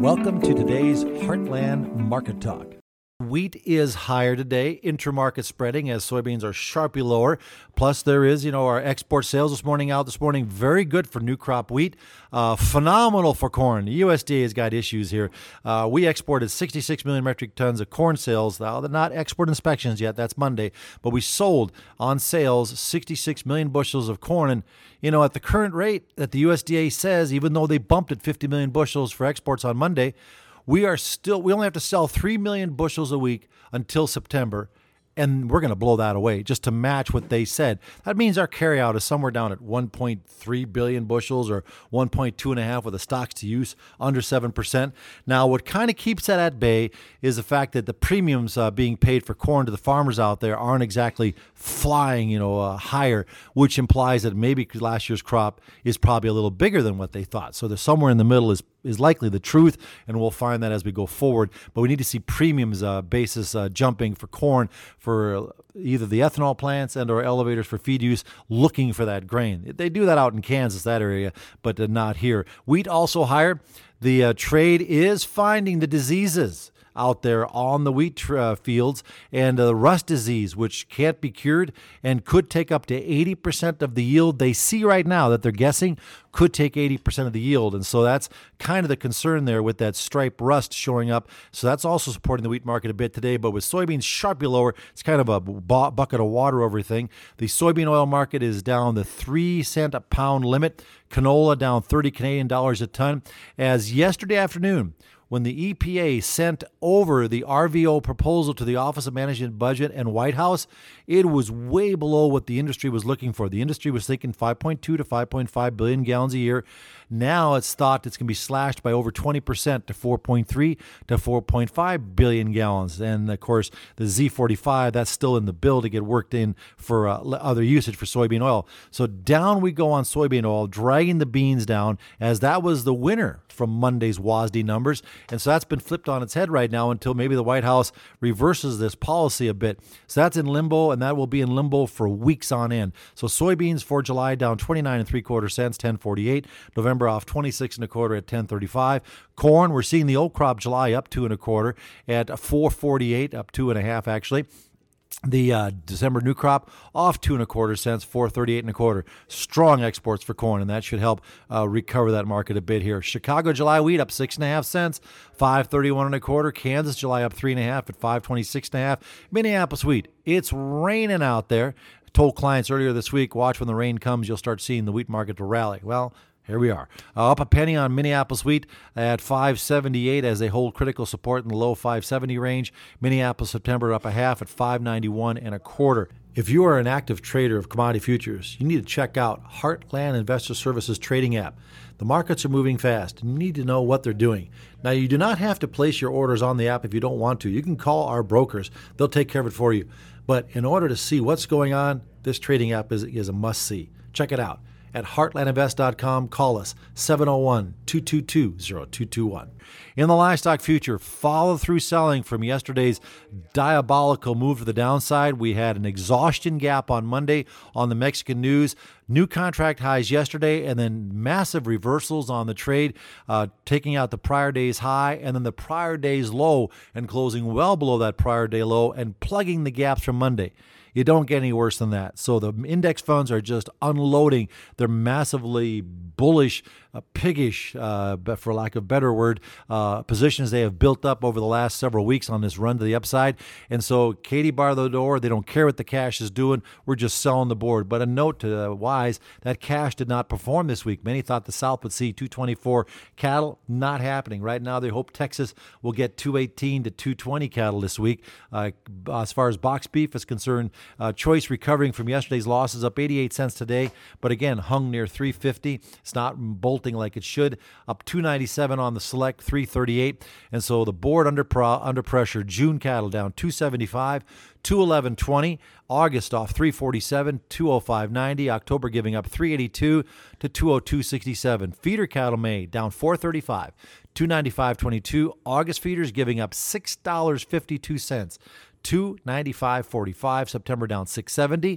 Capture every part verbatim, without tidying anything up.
Welcome to today's Heartland Market Talk. Wheat is higher today, intermarket spreading as soybeans are sharply lower. Plus, there is, you know, our export sales this morning out this morning, very good for new crop wheat. Uh, phenomenal for corn. The U S D A has got issues here. Uh, we exported sixty-six million metric tons of corn sales. Now, they're not export inspections yet. That's Monday. But we sold on sales sixty-six million bushels of corn. And, you know, at the current rate that the U S D A says, even though they bumped it fifty million bushels for exports on Monday, we are still, we only have to sell three million bushels a week until September, and we're going to blow that away just to match what they said. That means our carryout is somewhere down at one point three billion bushels or one point two and a half with the stocks to use under seven percent. Now, what kind of keeps that at bay is the fact that the premiums uh, being paid for corn to the farmers out there aren't exactly flying, you know, uh, higher, which implies that maybe last year's crop is probably a little bigger than what they thought. So there's somewhere in the middle is is likely the truth, and we'll find that as we go forward. But we need to see premiums uh, basis uh, jumping for corn for either the ethanol plants and or elevators for feed use looking for that grain. They do that out in Kansas, that area, but uh, not here. Wheat also higher. The uh, trade is finding the diseases out there on the wheat uh, fields, and uh, rust disease, which can't be cured and could take up to eighty percent of the yield. They see right now that they're guessing could take eighty percent of the yield. And so that's kind of the concern there with that stripe rust showing up. So that's also supporting the wheat market a bit today. But with soybeans sharply lower, it's kind of a bu- bucket of water over everything. The soybean oil market is down the three cent a pound limit. Canola down thirty Canadian dollars a ton. As yesterday afternoon, when the E P A sent over the R V O proposal to the Office of Management Budget and White House, it was way below what the industry was looking for. The industry was thinking five point two to five point five billion gallons a year. Now it's thought it's going to be slashed by over twenty percent to four point three to four point five billion gallons. And of course, the Z forty-five, that's still in the bill to get worked in for uh, other usage for soybean oil. So down we go on soybean oil, dragging the beans down, as that was the winner from Monday's W A S D numbers. And so that's been flipped on its head right now until maybe the White House reverses this policy a bit. So that's in limbo, and that will be in limbo for weeks on end. So soybeans for July down twenty-nine and three quarter cents, ten forty-eight. November off twenty-six and a quarter at ten thirty-five. Corn, we're seeing the old crop July up two and a quarter at four forty-eight, up two and a half actually. The uh, December new crop off two and a quarter cents, four thirty-eight and a quarter. Strong exports for corn, and that should help uh, recover that market a bit here. Chicago July wheat up six and a half cents, five thirty-one and a quarter. Kansas July up three and a half at five twenty-six and a half. Minneapolis wheat, it's raining out there. I told clients earlier this week, watch when the rain comes, you'll start seeing the wheat market to rally. Well, here we are. Uh, up a penny on Minneapolis wheat at five seventy-eight as they hold critical support in the low five seventy range. Minneapolis September up a half at five ninety-one and a quarter. If you are an active trader of commodity futures, you need to check out Heartland Investor Services trading app. The markets are moving fast, and you need to know what they're doing. Now, you do not have to place your orders on the app if you don't want to. You can call our brokers. They'll take care of it for you. But in order to see what's going on, this trading app is, is a must-see. Check it out. At heartland invest dot com, call us seven oh one, two two two, oh two two one. In the livestock future, follow-through selling from yesterday's diabolical move to the downside. We had an exhaustion gap on Monday on the Mexican news. New contract highs yesterday, and then massive reversals on the trade, uh, taking out the prior day's high and then the prior day's low and closing well below that prior day low and plugging the gaps from Monday. You don't get any worse than that. So the index funds are just unloading their massively bullish, uh, piggish, uh, for lack of a better word, uh, positions they have built up over the last several weeks on this run to the upside. And so Katie bar the door. They don't care what the cash is doing. We're just selling the board. But a note to uh, Wise, that cash did not perform this week. Many thought the South would see two twenty-four cattle. Not happening. Right now, they hope Texas will get two eighteen to two twenty cattle this week. Uh, as far as box beef is concerned, Uh, choice recovering from yesterday's losses, up eighty-eight cents today, but again, hung near three fifty. It's not bolting like it should. Up two ninety-seven on the select, three thirty-eight. And so the board under pro, under pressure. June cattle down two seventy-five, two eleven twenty. August off three forty-seven, two oh five ninety. October giving up three eighty-two to two oh two sixty-seven. Feeder cattle May down four thirty-five, two ninety-five twenty-two. August feeders giving up six dollars and fifty-two cents. two ninety-five forty-five. September down six seventy.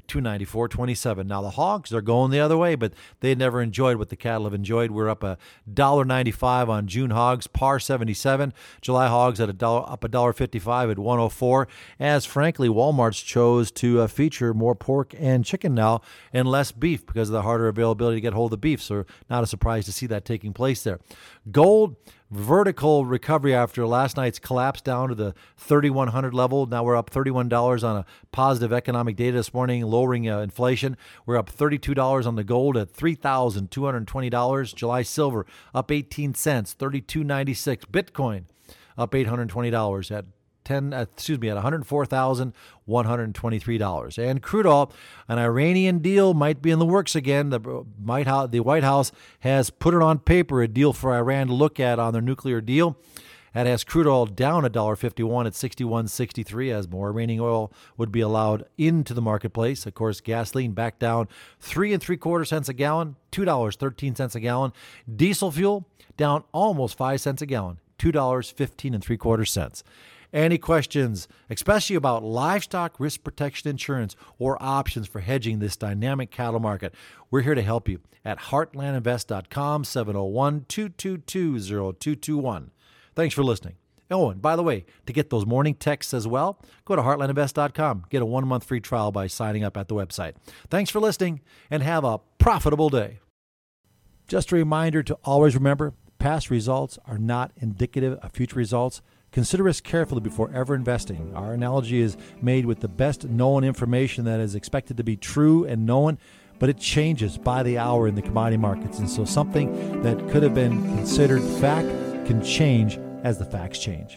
two ninety-four twenty-seven. Now the hogs are going the other way, but they never enjoyed what the cattle have enjoyed. We're up a one dollar ninety-five on June hogs, par seventy-seven. July hogs at a dollar, up one dollar fifty-five at one oh four. As frankly, Walmart's chose to uh, feature more pork and chicken now and less beef because of the harder availability to get hold of beef. So not a surprise to see that taking place there. Gold, vertical recovery after last night's collapse down to the thirty-one hundred level. Now we're up thirty-one dollars on a positive economic data this morning, lowering uh, inflation. We're up thirty-two dollars on the gold at three thousand two hundred twenty dollars. July silver up eighteen cents, thirty-two ninety-six. Bitcoin up eight hundred twenty dollars at ten, uh, excuse me, at one hundred four thousand one hundred twenty-three dollars. And crude oil, an Iranian deal might be in the works again. The White House, the White House has put it on paper, a deal for Iran to look at on their nuclear deal. That has crude oil down one dollar fifty-one at sixty-one sixty-three as more Iranian oil would be allowed into the marketplace. Of course, gasoline back down three and three quarter cents a gallon, two dollars and thirteen cents a gallon. Diesel fuel down almost five cents a gallon, two dollars and fifteen and three quarter cents. Any questions, especially about livestock risk protection insurance or options for hedging this dynamic cattle market? We're here to help you at heartland invest dot com, seven oh one, two two two, oh two two one. Thanks for listening. Oh, and by the way, to get those morning texts as well, go to heartland invest dot com. Get a one-month free trial by signing up at the website. Thanks for listening, and have a profitable day. Just a reminder to always remember, past results are not indicative of future results. Consider risk carefully before ever investing. Our analogy is made with the best known information that is expected to be true and known, but it changes by the hour in the commodity markets. And so something that could have been considered fact can change as the facts change.